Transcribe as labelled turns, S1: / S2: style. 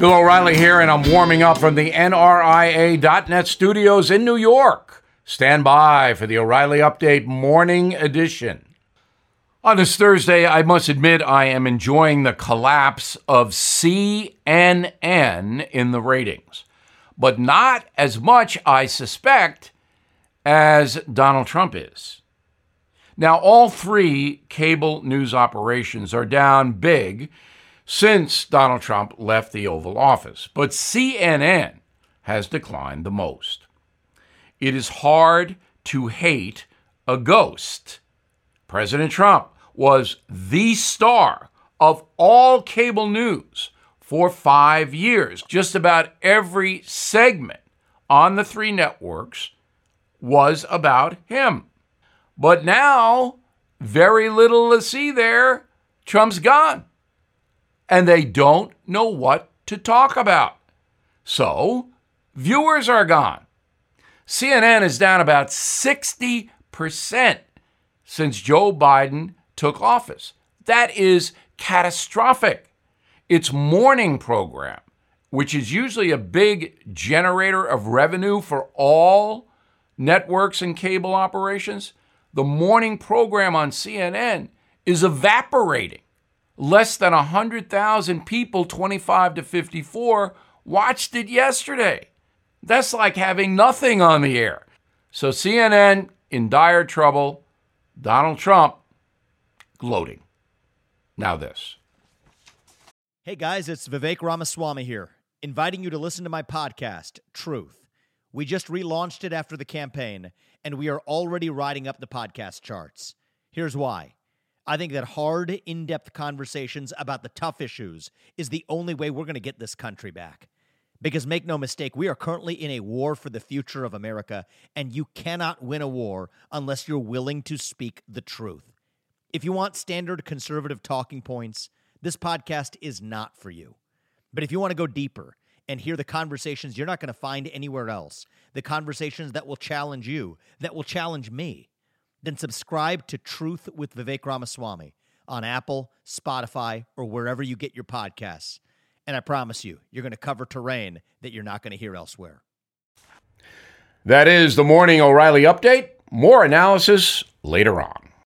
S1: Bill O'Reilly here, and I'm warming up from the NRIA.net studios in New York. Stand by for the O'Reilly Update Morning Edition. On this Thursday, I must admit I am enjoying the collapse of CNN in the ratings, but not as much, I suspect, as Donald Trump is. Now, all three cable news operations are down big since Donald Trump left the Oval Office, but CNN has declined the most. It is hard to hate a ghost. President Trump was the star of all cable news for 5 years. Just about every segment on the three networks was about him. But now, very little to see there. Trump's gone. And they don't know what to talk about. So, viewers are gone. CNN is down about 60% since Joe Biden took office. That is catastrophic. Its morning program, which is usually a big generator of revenue for all networks and cable operations, the morning program on CNN is evaporating. Less than 100,000 people, 25 to 54, watched it yesterday. That's like having nothing on the air. So CNN in dire trouble, Donald Trump gloating. Now this.
S2: Hey guys, it's Vivek Ramaswamy here, inviting you to listen to my podcast, Truth. We just relaunched it after the campaign, and we are already riding up the podcast charts. Here's why. I think that hard, in-depth conversations about the tough issues is the only way we're going to get this country back. Because make no mistake, we are currently in a war for the future of America, and you cannot win a war unless you're willing to speak the truth. If you want standard conservative talking points, this podcast is not for you. But if you want to go deeper and hear the conversations you're not going to find anywhere else, the conversations that will challenge you, that will challenge me, then subscribe to Truth with Vivek Ramaswamy on Apple, Spotify, or wherever you get your podcasts. And I promise you, you're going to cover terrain that you're not going to hear elsewhere.
S1: That is the Morning O'Reilly Update. More analysis later on.